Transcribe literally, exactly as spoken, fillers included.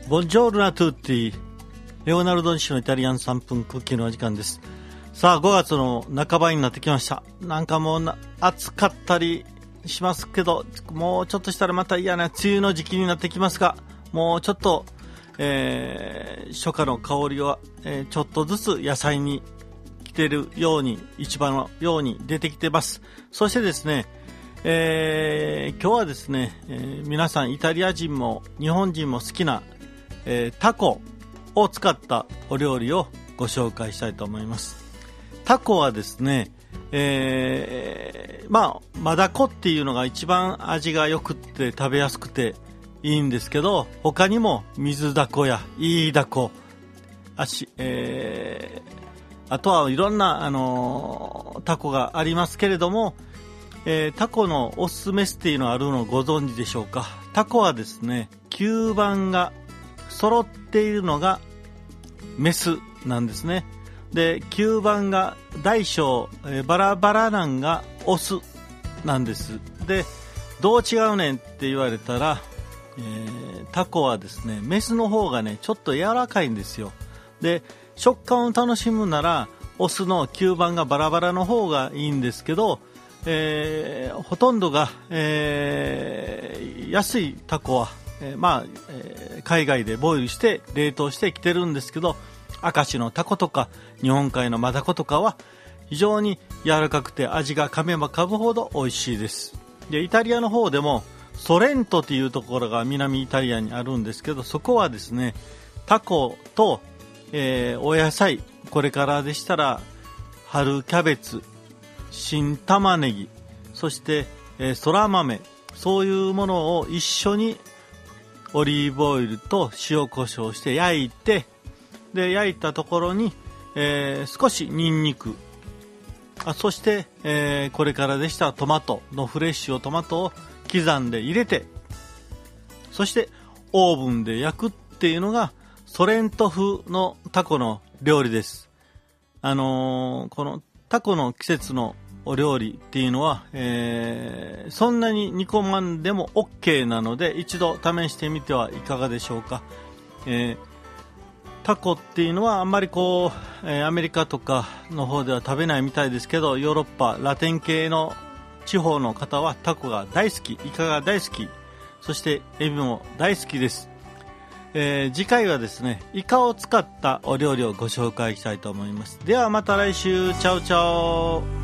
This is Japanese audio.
ボンジョールナトゥーティレオナルド西のイタリアンさんぷんクッキーのお時間です。さあごがつの半ばになってきました。なんかもうな暑かったりしますけど、もうちょっとしたらまた嫌な梅雨の時期になってきますが、もうちょっと、えー、初夏の香りは、えー、ちょっとずつ野菜に来てるように、市場のように出てきてます。そしてですね、えー、今日はですね、えー、皆さんイタリア人も日本人も好きな、えー、タコを使ったお料理をご紹介したいと思います。タコはですね、えー、まあマダコっていうのが一番味が良くって食べやすくていいんですけど、他にも水ダコやイイダコ、あし、えー、あとはいろんな、あのー、タコがありますけれども、えー、タコのオスメスっていうのがあるのをご存知でしょうか。タコはですね、吸盤が揃っているのがメスなんですね。で、吸盤が大小、えー、バラバラなんがオスなんです。で、どう違うねんって言われたら、えー、タコはですね、メスの方がねちょっと柔らかいんですよ。で、食感を楽しむならオスの吸盤がバラバラの方がいいんですけど、えー、ほとんどが、えー、安いタコは、えーまあえー、海外でボイルして冷凍してきてるんですけど、明石のタコとか日本海のマダコとかは非常に柔らかくて味が噛めば噛むほど美味しいです。で、イタリアの方でもソレントというところが南イタリアにあるんですけど、そこはですね、タコと、えー、お野菜、これからでしたら春キャベツ、新玉ねぎ、そして、えー、そら豆、そういうものを一緒にオリーブオイルと塩コショウして焼いて、で焼いたところに、えー、少しニンニク、あそして、えー、これからでしたらトマトのフレッシュトマトを刻んで入れて、そしてオーブンで焼くっていうのがソレント風のタコの料理です。あのー、このタコの季節のお料理っていうのは、えー、そんなに煮込まんでも OK なので、一度試してみてはいかがでしょうか。えー、タコっていうのはあんまりこう、えー、アメリカとかの方では食べないみたいですけど、ヨーロッパラテン系の地方の方はタコが大好き、イカが大好き、そしてエビも大好きです。えー、次回はですね、イカを使ったお料理をご紹介したいと思います。ではまた来週、チャオチャオ。